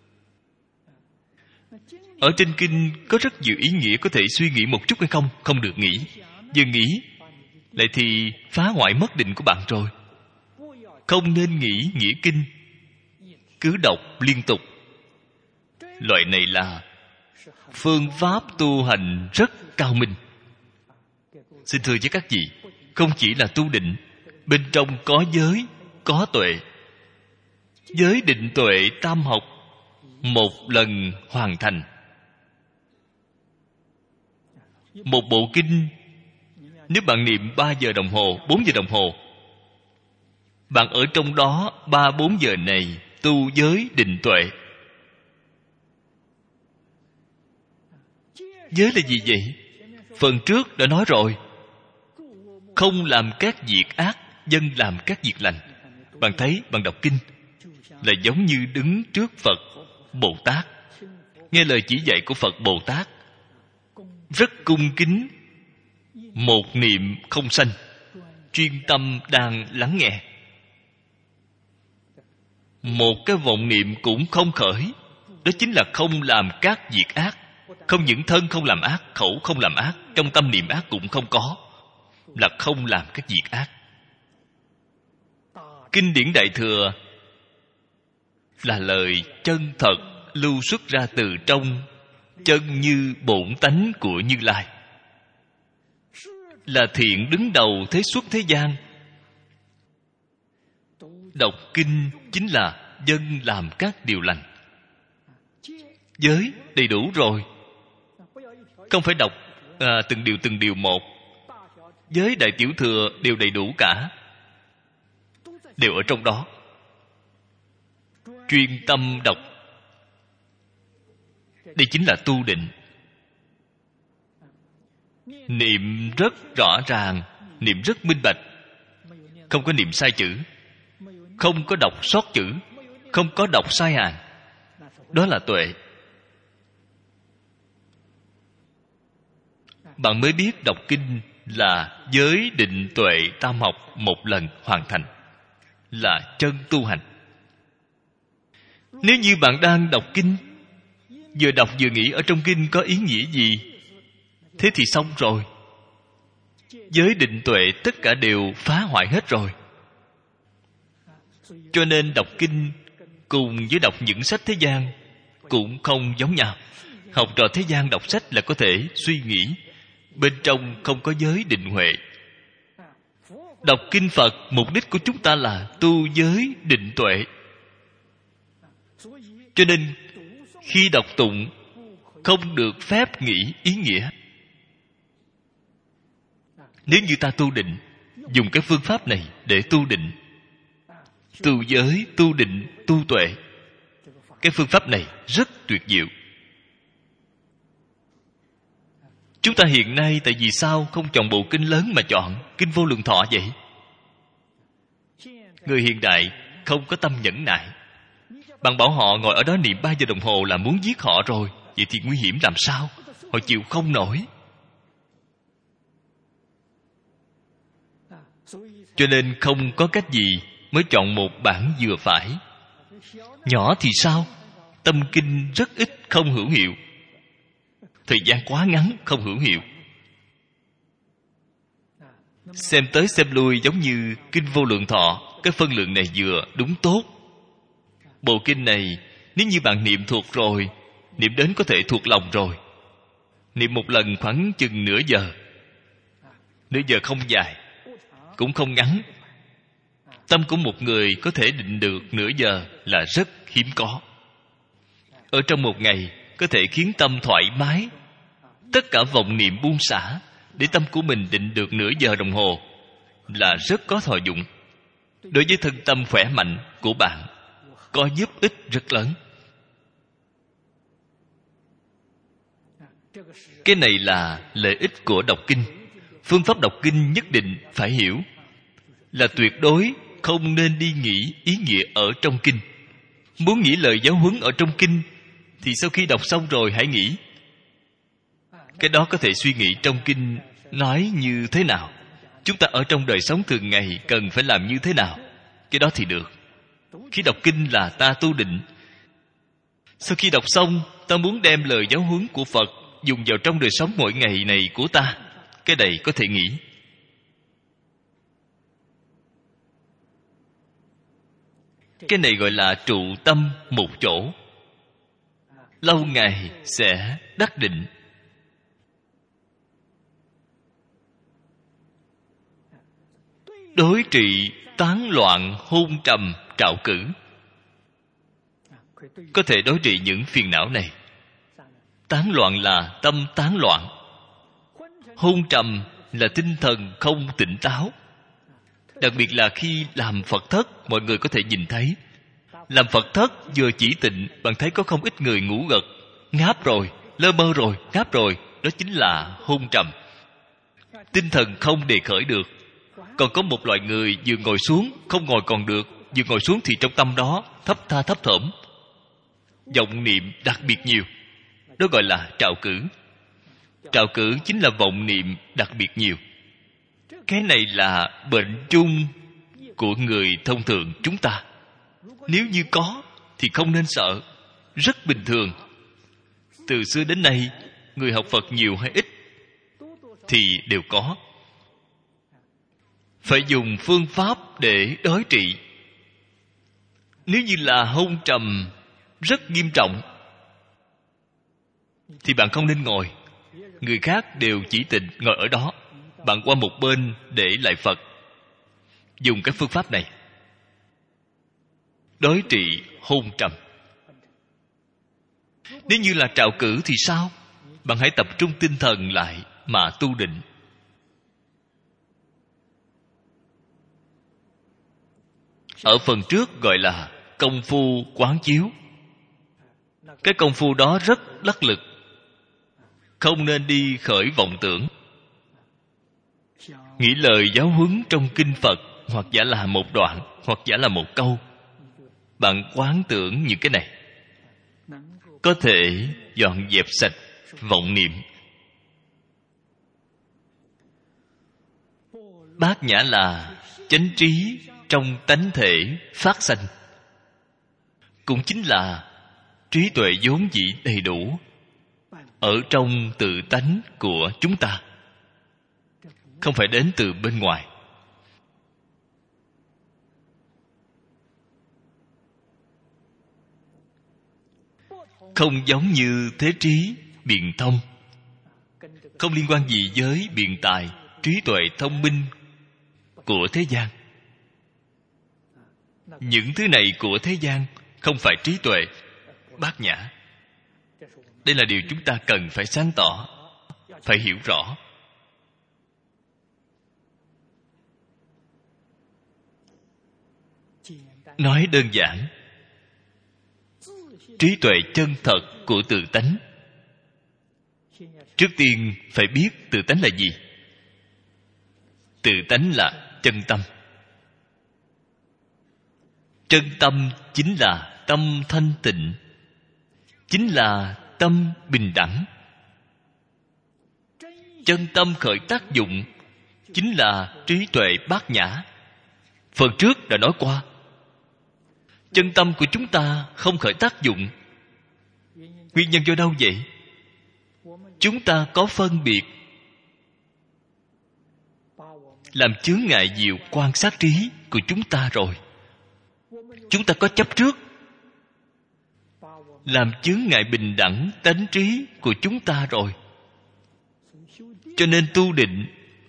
Ở trên kinh có rất nhiều ý nghĩa có thể suy nghĩ một chút hay không? Không được nghĩ. Vừa nghĩ lại thì phá hoại mất định của bạn rồi. Không nên nghĩ nghĩa kinh, cứ đọc liên tục. Loại này là phương pháp tu hành rất cao minh. Xin thưa với các vị, không chỉ là tu định, bên trong có giới, có tuệ. Giới định tuệ tam học một lần hoàn thành. Một bộ kinh, nếu bạn niệm 3 giờ đồng hồ, 4 giờ đồng hồ, bạn ở trong đó 3-4 giờ này tu giới định tuệ. Giới là gì vậy? Phần trước đã nói rồi, không làm các việc ác, dân làm các việc lành. Bạn thấy, bạn đọc kinh là giống như đứng trước Phật Bồ Tát, nghe lời chỉ dạy của Phật Bồ Tát, rất cung kính, một niệm không sanh, chuyên tâm đang lắng nghe, một cái vọng niệm cũng không khởi. Đó chính là không làm các việc ác. Không những thân không làm ác, khẩu không làm ác, trong tâm niệm ác cũng không có, là không làm các việc ác. Kinh điển Đại Thừa là lời chân thật lưu xuất ra từ trong chân như bổn tánh của Như Lai, là thiện đứng đầu thế xuất thế gian. Đọc kinh chính là dân làm các điều lành. Giới đầy đủ rồi, không phải đọc từng điều một. Giới Đại Tiểu Thừa đều đầy đủ cả, đều ở trong đó. Chuyên tâm đọc, đây chính là tu định. Niệm rất rõ ràng, niệm rất minh bạch, không có niệm sai chữ, không có đọc sót chữ, không có đọc sai hàng. Đó là tuệ. Bạn mới biết đọc kinh là giới định tuệ tam học một lần hoàn thành, là chân tu hành. Nếu như bạn đang đọc kinh, vừa đọc vừa nghĩ ở trong kinh có ý nghĩa gì, thế thì xong rồi. Giới định tuệ tất cả đều phá hoại hết rồi. Cho nên đọc kinh cùng với đọc những sách thế gian cũng không giống nhau. Học trò thế gian đọc sách là có thể suy nghĩ, bên trong không có giới định huệ. Đọc kinh Phật, mục đích của chúng ta là tu giới định tuệ. Cho nên khi đọc tụng không được phép nghĩ ý nghĩa. Nếu như ta tu định, dùng cái phương pháp này để tu định, tu giới, tu định, tu tuệ, cái phương pháp này rất tuyệt diệu. Chúng ta hiện nay tại vì sao không chọn bộ kinh lớn mà chọn kinh Vô Lượng Thọ vậy? Người hiện đại không có tâm nhẫn nại. Bạn bảo họ ngồi ở đó niệm 3 giờ đồng hồ là muốn giết họ rồi. Vậy thì nguy hiểm làm sao? Họ chịu không nổi. Cho nên không có cách gì mới chọn một bản vừa phải. Nhỏ thì sao? Tâm kinh rất ít, không hữu hiệu. Thời gian quá ngắn, không hữu hiệu. Xem tới xem lui giống như kinh Vô Lượng Thọ, cái phân lượng này vừa đúng tốt. Bộ kinh này nếu như bạn niệm thuộc rồi, niệm đến có thể thuộc lòng rồi, niệm một lần khoảng chừng nửa giờ. Nửa giờ không dài, cũng không ngắn. Tâm của một người có thể định được nửa giờ là rất hiếm có. Ở trong một ngày có thể khiến tâm thoải mái, tất cả vọng niệm buông xả, để tâm của mình định được nửa giờ đồng hồ là rất có thọ dụng. Đối với thân tâm khỏe mạnh của bạn có giúp ích rất lớn. Cái này là lợi ích của đọc kinh. Phương pháp đọc kinh nhất định phải hiểu, là tuyệt đối không nên đi nghĩ ý nghĩa ở trong kinh. Muốn nghĩ lời giáo huấn ở trong kinh thì sau khi đọc xong rồi hãy nghĩ. Cái đó có thể suy nghĩ trong kinh nói như thế nào, chúng ta ở trong đời sống thường ngày cần phải làm như thế nào. Cái đó thì được. Khi đọc kinh là ta tu định. Sau khi đọc xong, ta muốn đem lời giáo huấn của Phật dùng vào trong đời sống mỗi ngày này của ta. Cái này có thể nghĩ. Cái này gọi là trụ tâm một chỗ, lâu ngày sẽ đắc định. Đối trị tán loạn hôn trầm trạo cử, có thể đối trị những phiền não này. Tán loạn là tâm tán loạn, hôn trầm là tinh thần không tỉnh táo. Đặc biệt là khi làm Phật thất, mọi người có thể nhìn thấy. Làm Phật thất vừa chỉ tịnh, bạn thấy có không ít người ngủ gật, ngáp rồi, lơ mơ rồi, ngáp rồi. Đó chính là hôn trầm, tinh thần không đề khởi được. Còn có một loại người vừa ngồi xuống, không ngồi còn được, vừa ngồi xuống thì trong tâm đó thấp tha thấp thỏm, vọng niệm đặc biệt nhiều. Đó gọi là trạo cử. Trạo cử chính là vọng niệm đặc biệt nhiều. Cái này là bệnh chung của người thông thường chúng ta. Nếu như có thì không nên sợ, rất bình thường. Từ xưa đến nay, người học Phật nhiều hay ít thì đều có. Phải dùng phương pháp để đối trị. Nếu như là hôn trầm rất nghiêm trọng thì bạn không nên ngồi. Người khác đều chỉ tịnh ngồi ở đó, bạn qua một bên để lại Phật. Dùng cái phương pháp này đối trị hôn trầm. Nếu như là trạo cử thì sao? Bạn hãy tập trung tinh thần lại mà tu định. Ở phần trước gọi là công phu quán chiếu. Cái công phu đó rất đắc lực. Không nên đi khởi vọng tưởng. Nghĩ lời giáo huấn trong kinh Phật, hoặc giả là một đoạn, hoặc giả là một câu. Bạn quán tưởng những cái này, có thể dọn dẹp sạch vọng niệm. Bát nhã là chánh trí trong tánh thể phát sanh, cũng chính là trí tuệ vốn dĩ đầy đủ ở trong tự tánh của chúng ta, không phải đến từ bên ngoài. Không giống như thế trí, biện thông, không liên quan gì với biện tài, trí tuệ thông minh của thế gian. Những thứ này của thế gian không phải trí tuệ bát nhã. Đây là điều chúng ta cần phải sáng tỏ, phải hiểu rõ. Nói đơn giản, trí tuệ chân thật của tự tánh. Trước tiên phải biết tự tánh là gì. Tự tánh là chân tâm. Chân tâm chính là tâm thanh tịnh, chính là tâm bình đẳng. Chân tâm khởi tác dụng chính là trí tuệ bát nhã. Phần trước đã nói qua, chân tâm của chúng ta không khởi tác dụng. Nguyên nhân do đâu vậy? Chúng ta có phân biệt, làm chướng ngại diệu quan sát trí của chúng ta rồi. Chúng ta có chấp trước, làm chướng ngại bình đẳng tánh trí của chúng ta rồi. Cho nên tu định,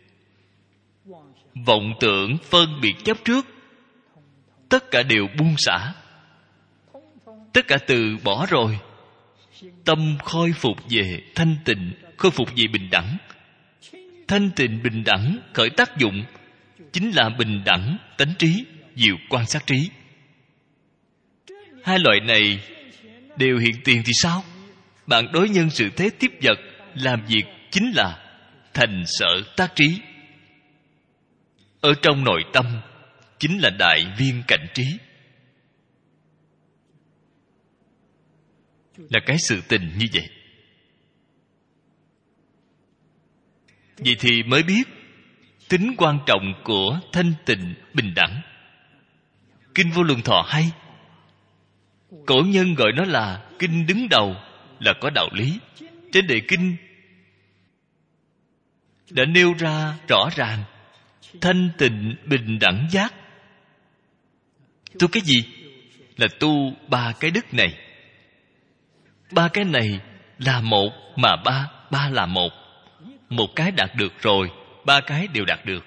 vọng tưởng phân biệt chấp trước, tất cả đều buông xả, tất cả từ bỏ rồi. Tâm khôi phục về thanh tịnh, khôi phục về bình đẳng. Thanh tịnh bình đẳng khởi tác dụng chính là bình đẳng tánh trí, diệu quan sát trí. Hai loại này đều hiện tiền thì sao? Bạn đối nhân sự thế tiếp vật, làm việc chính là thành sở tác trí. Ở trong nội tâm chính là đại viên cảnh trí. Là cái sự tình như vậy. Vậy thì mới biết tính quan trọng của thanh tịnh bình đẳng. Kinh Vô Lượng Thọ hay. Cổ nhân gọi nó là kinh đứng đầu, là có đạo lý. Trên đề kinh đã nêu ra rõ ràng thanh tịnh bình đẳng giác. Tu cái gì? Là tu ba cái đức này. Ba cái này là một mà ba là một. Một cái đạt được rồi, ba cái đều đạt được.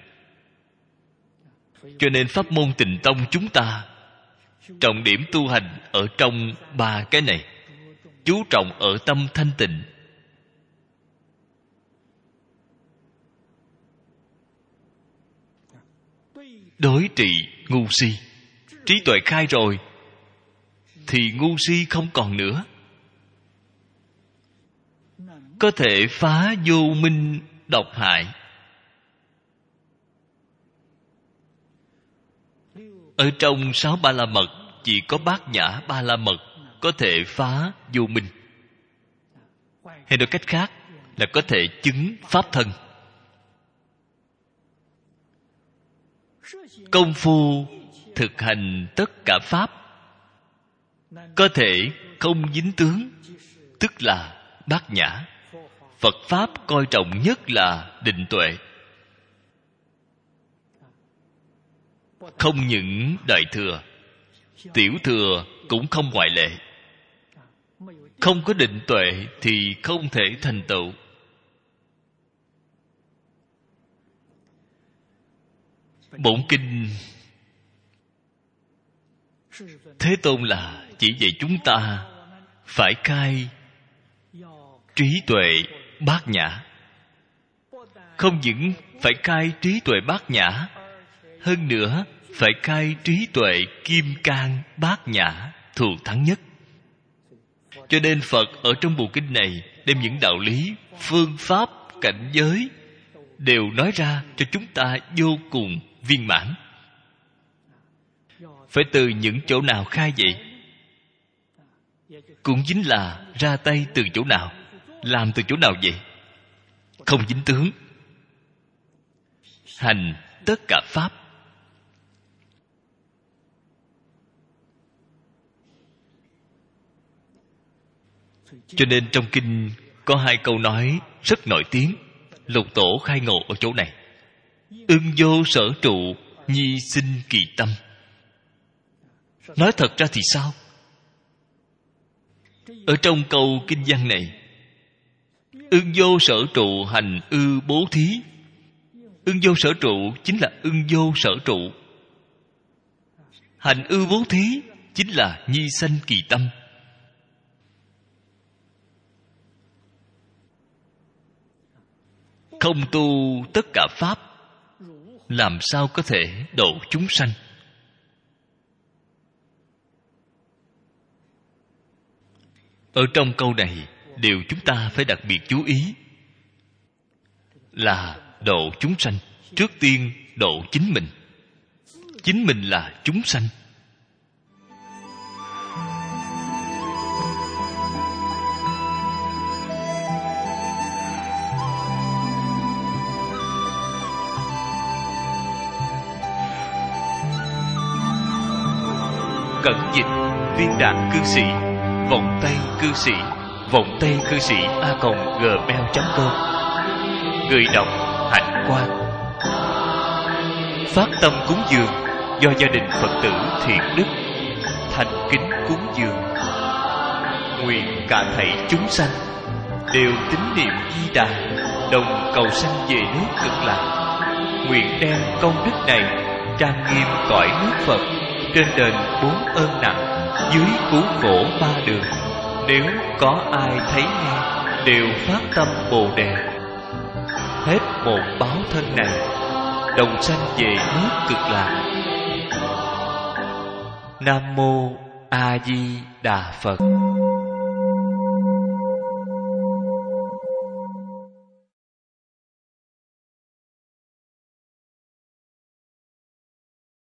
Cho nên pháp môn Tịnh Tông chúng ta trọng điểm tu hành ở trong ba cái này, chú trọng ở tâm thanh tịnh. Đối trị ngu si. Trí tuệ khai rồi thì ngu si không còn nữa, có thể phá vô minh độc hại. Ở trong 6 Ba La Mật, chỉ có Bát Nhã Ba La Mật có thể phá vô minh. Hay nói cách khác là có thể chứng pháp thân. Công phu thực hành tất cả pháp có thể không dính tướng, tức là bát nhã. Phật pháp coi trọng nhất là định tuệ. Không những Đại Thừa, Tiểu Thừa cũng không ngoại lệ. Không có định tuệ thì không thể thành tựu. Bổn kinh Thế Tôn là chỉ dạy chúng ta phải khai trí tuệ bát nhã. Không những phải khai trí tuệ bát nhã, hơn nữa phải khai trí tuệ kim cang bát nhã thù thắng nhất. Cho nên Phật ở trong bộ kinh này đem những đạo lý, phương pháp, cảnh giới đều nói ra cho chúng ta vô cùng viên mãn. Phải từ những chỗ nào khai vậy? Cũng chính là ra tay từ chỗ nào, làm từ chỗ nào vậy? Không dính tướng. Hành tất cả pháp. Cho nên trong kinh có 2 câu nói rất nổi tiếng. Lục Tổ khai ngộ ở chỗ này: ưng vô sở trụ, nhi sinh kỳ tâm. Nói thật ra thì sao? Ở trong câu kinh văn này, ưng vô sở trụ hành ư bố thí. Ưng vô sở trụ chính là ưng vô sở trụ. Hành ư bố thí chính là nhi sanh kỳ tâm. Không tu tất cả pháp, làm sao có thể độ chúng sanh? Ở trong câu này, điều chúng ta phải đặc biệt chú ý là độ chúng sanh. Trước tiên độ chính mình. Chính mình là chúng sanh. Cẩn dịch Viên Đạt Cư Sĩ, Vọng Tây Cư Sĩ, Vọng Tây Cư Sĩ @gmail.com. Người đọc Hạnh Quang. Phát tâm cúng dường do gia đình Phật tử Thiện Đức thành kính cúng dường. Nguyện cả thảy chúng sanh đều tín niệm Di Đà, đồng cầu sanh về nước Cực Lạc. Nguyện đem công đức này trang nghiêm cõi nước Phật, trên đền 4 ơn nặng, dưới cứu khổ 3 đường. Nếu có ai thấy nghe đều phát tâm Bồ Đề, hết một báo thân này đồng sanh về nước Cực Lạc. Nam mô A Di Đà Phật.